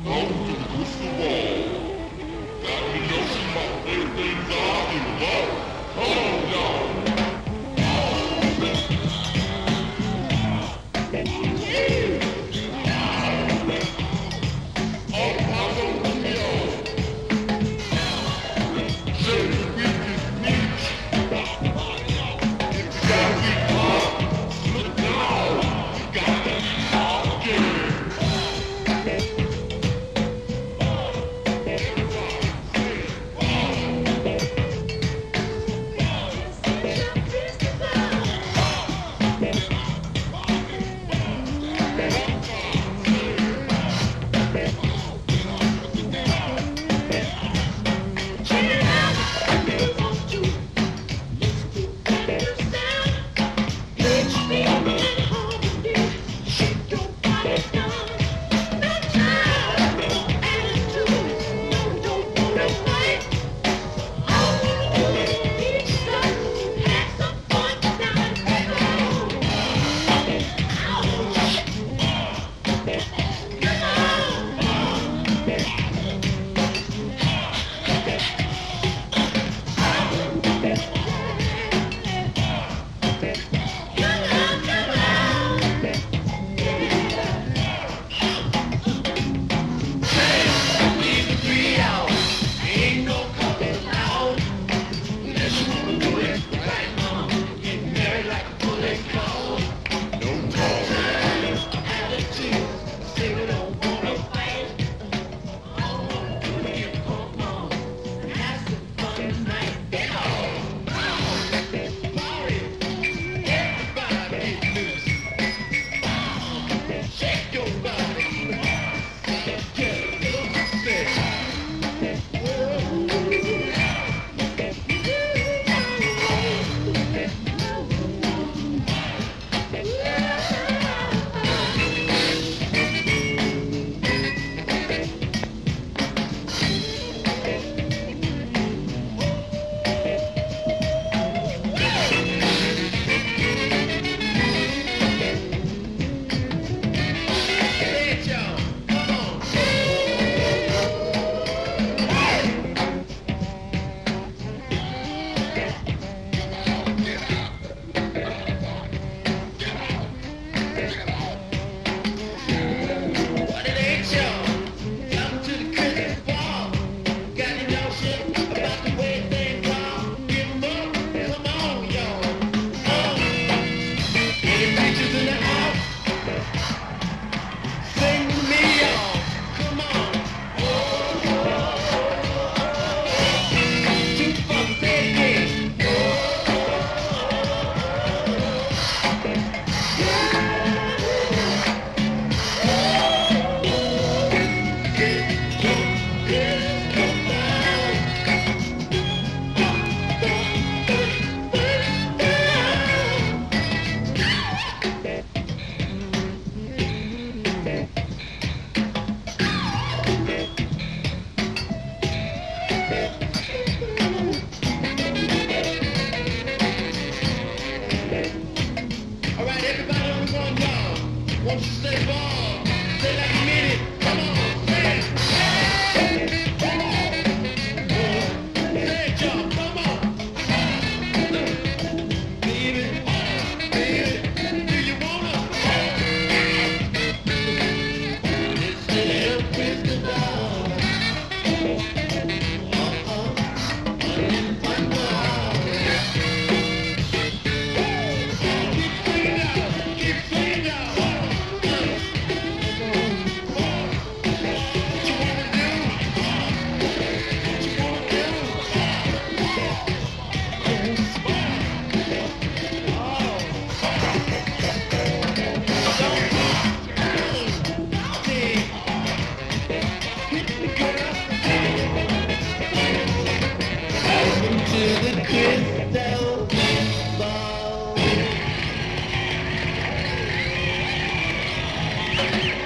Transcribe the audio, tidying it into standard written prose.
Out to the crystal ball. Got me notion about where things are in the world. Come on, y'all. All power to me, all. Say the weakest niche. It's gotta be hard. Look now. You got that all game. Won't you say ball? Say like you mean it. Come on, say it. Say it, y'all. Come on. Baby, do you wanna? It's the crystal ball. One ball. Keep playing out. To the crystal ball.